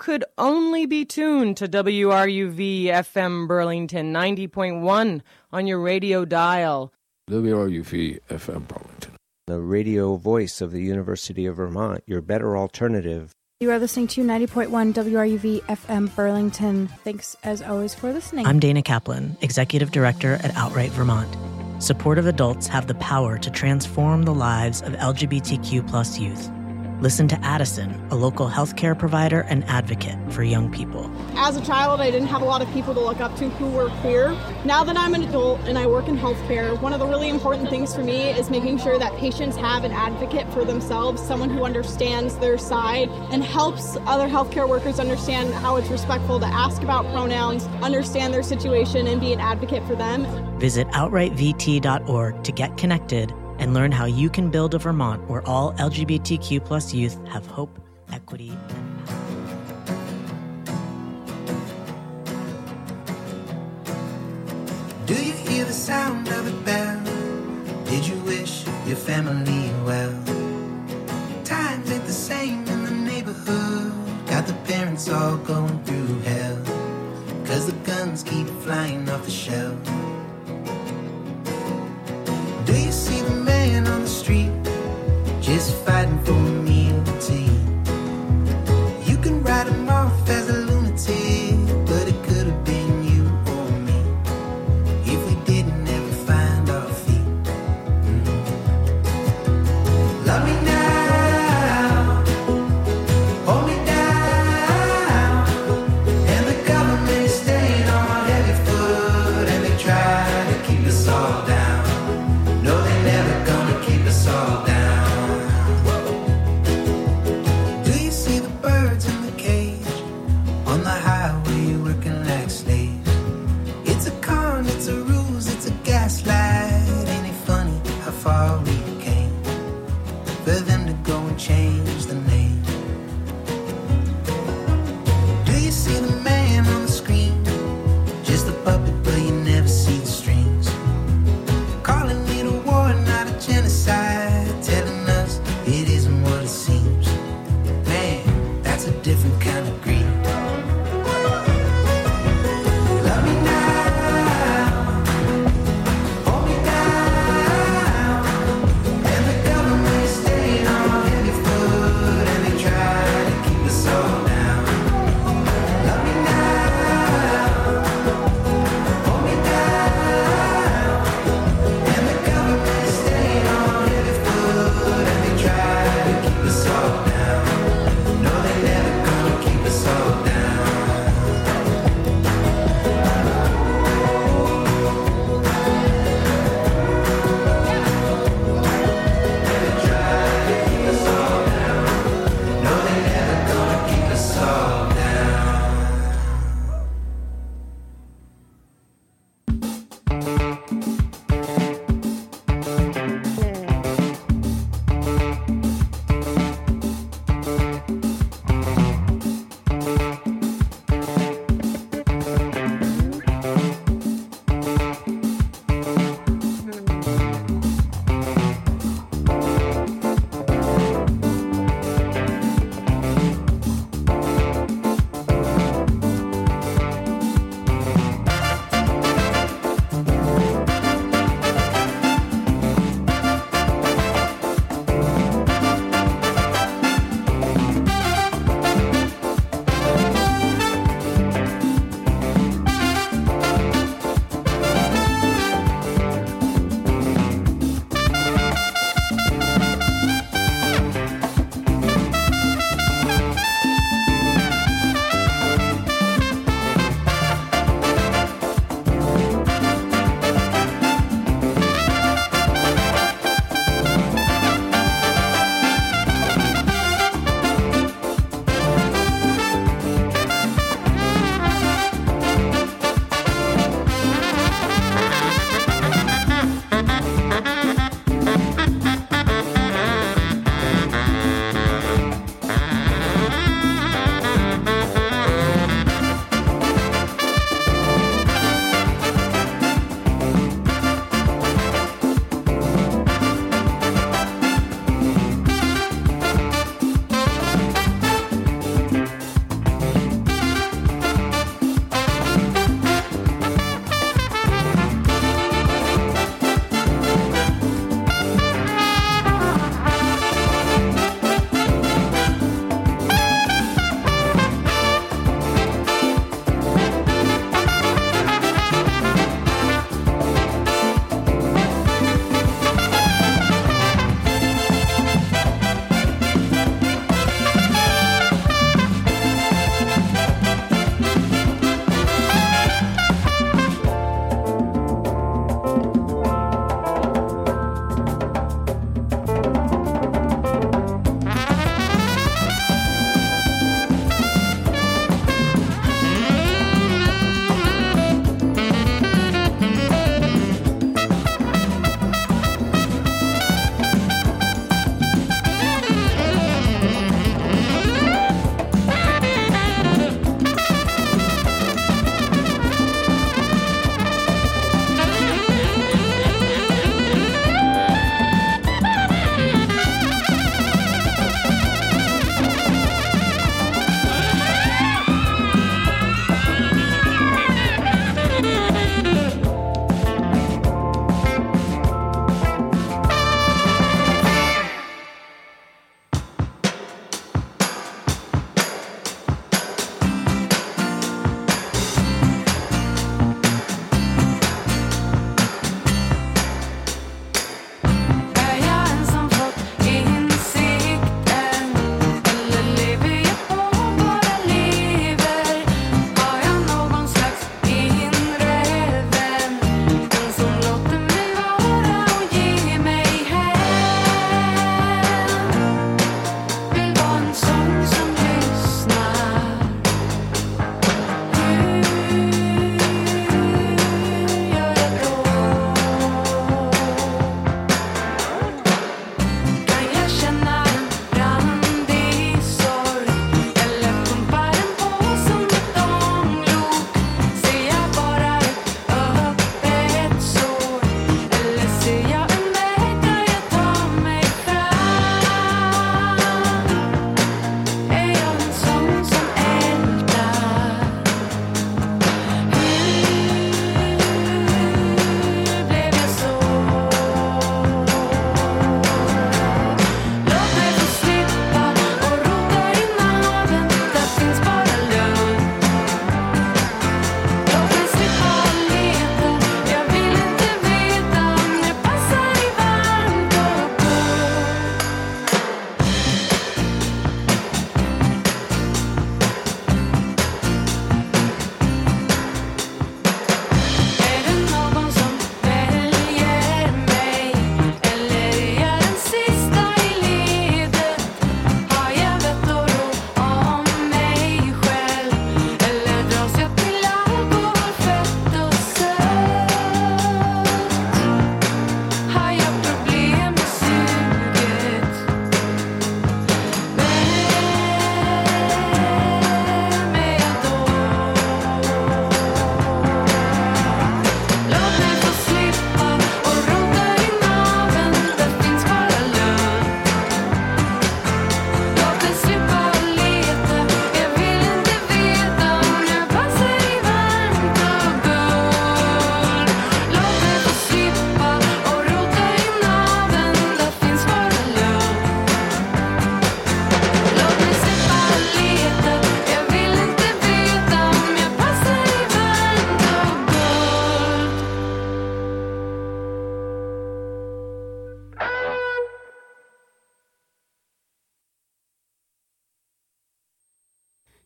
could only be tuned to WRUV FM Burlington 90.1 on your radio dial. WRUV FM Burlington, the radio voice of the University of Vermont, your better alternative. You are listening to 90.1 WRUV FM Burlington. Thanks, as always, for listening. I'm Dana Kaplan, Executive Director at Outright Vermont. Supportive adults have the power to transform the lives of LGBTQ+ youth. Listen to Addison, a local healthcare provider and advocate for young people. As a child, I didn't have a lot of people to look up to who were queer. Now that I'm an adult and I work in healthcare, one of the really important things for me is making sure that patients have an advocate for themselves, someone who understands their side and helps other healthcare workers understand how it's respectful to ask about pronouns, understand their situation, and be an advocate for them. Visit outrightvt.org to get connected and learn how you can build a Vermont where all LGBTQ+ youth have hope, equity, and power. Do you hear the sound of a bell? Did you wish your family well? Times ain't the same in the neighborhood. Got the parents all going through hell, 'cause the guns keep flying off the shelf. Do you see the man on the street just fighting for a meal to eat? You can write him off as a lunatic, but it could have been you or me if we didn't ever find our feet. Love me now, hold me down, and the government is staying on our heavy foot, and they try to keep us all down. No, they're never gonna keep us all down.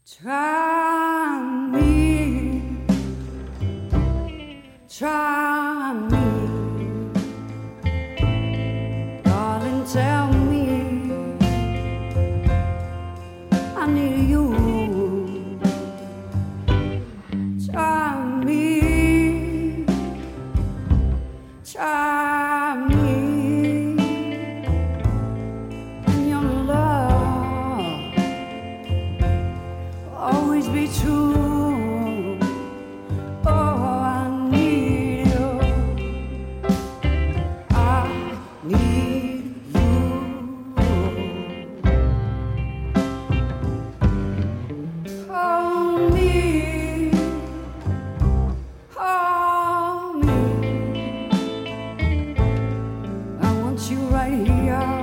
Try me, try me, darling, tell me I need you. Try me, try me, and your love always be true. Oh, I need you. I need you. Hold me, hold me. I want you right here,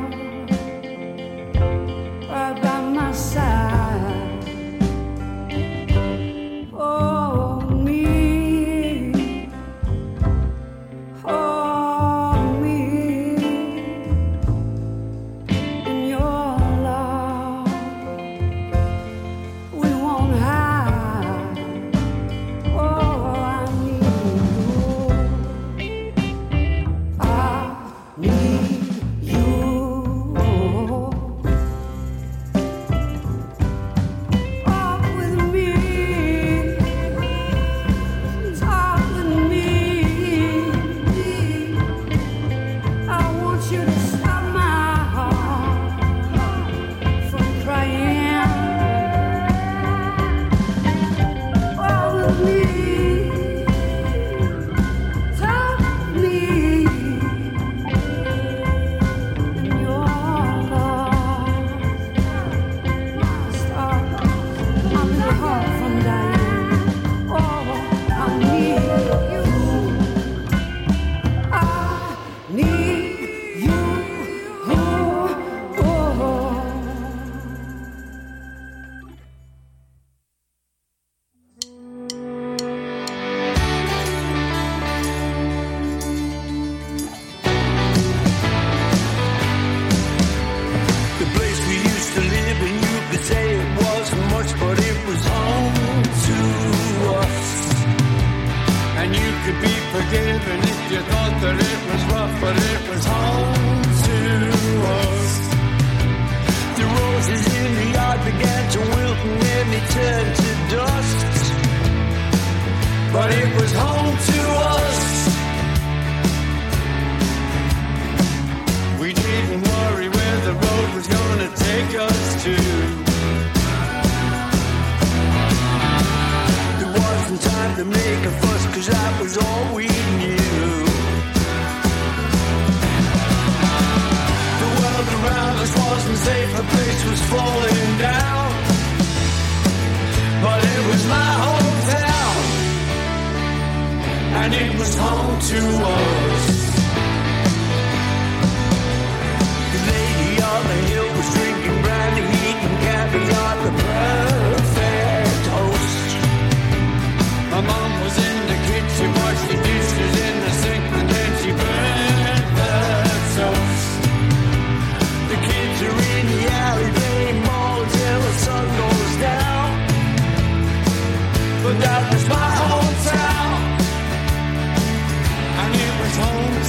right by my side. Hold me, hold me in your love. We won't hide. Oh, I need you. I need you. Walk with me, talk with me. I want you to stop my heart from crying. Walk with me, talk with me. In your love, stop. I'm in the heart from dying. Oh, I need you. I need you. Oh, oh. The place we used to live in, you could say it wasn't much, but it was home to us. And you could be forgiven if you thought that it was rough, but it was home to us. The roses in the yard began to wilt and then they turned to dust. But it was home to us. We didn't worry where the road was gonna take us to. There wasn't time to make a fuss, 'cause that was all we knew. The world around us wasn't safe, the place was falling down. But it was my hometown, and it was home to us. The lady on the hill was drinking brandy, eating caviar, the perfect host. My mom was in the kitchen, washed the dishes in the sink, and then she burned the toast. The kids are in the alley playing ball till the sun goes down. But that was my hometown, and it was home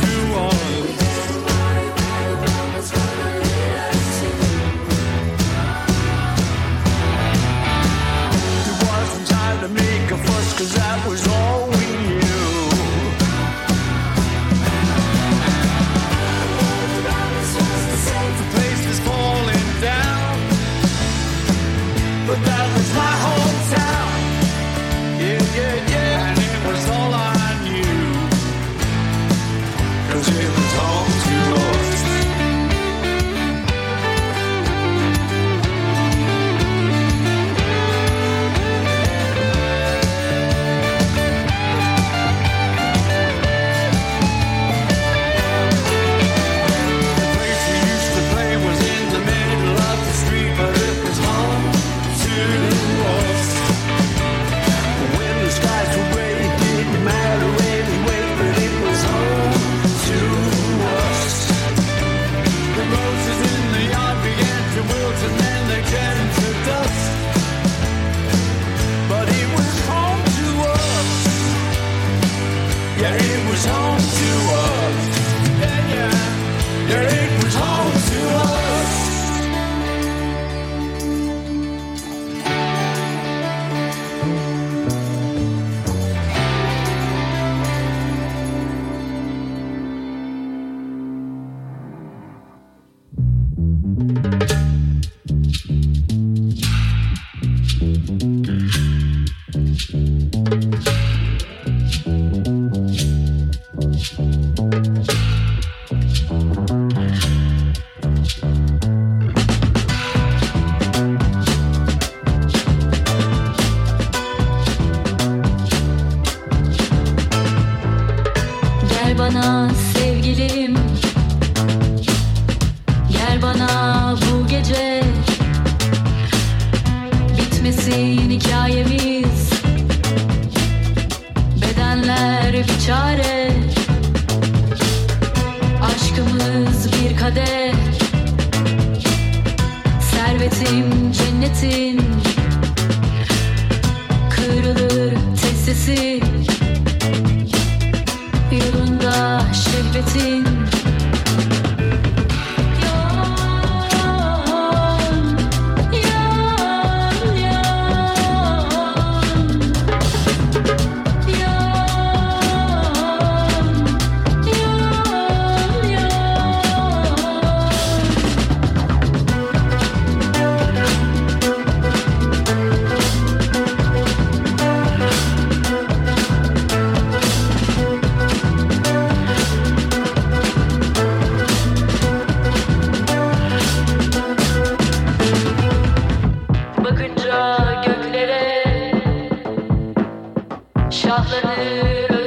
Yeah, it was home to us. Yeah, yeah. Yeah, it was home to us. Bana sevgilim, gel bana bu gece, bitmesin hikayemiz, bedenler bir çare, aşkımız bir kadeh, servetim cennetin, kırılır tek sesi, yolunda şehvetin.